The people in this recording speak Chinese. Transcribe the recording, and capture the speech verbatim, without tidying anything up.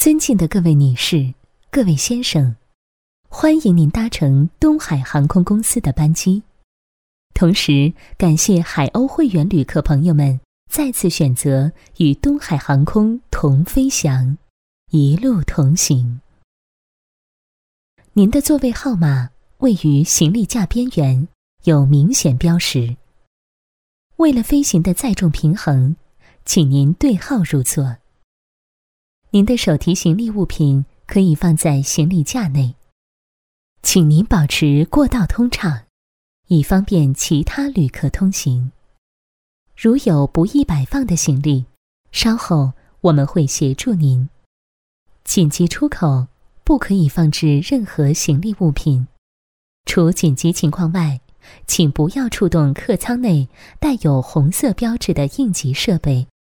尊敬的各位女士、各位先生，欢迎您搭乘东海航空公司的班机。同时，感谢海鸥会员旅客朋友们再次选择与东海航空同飞翔，一路同行。您的座位号码位于行李架边缘，有明显标识。为了飞行的载重平衡，请您对号入座。您的手提行李物品可以放在行李架内，请您保持过道通畅，以方便其他旅客通行。如有不易摆放的行李，稍后我们会协助您。紧急出口不可以放置任何行李物品，除紧急情况外，请不要触动客舱内带有红色标志的应急设备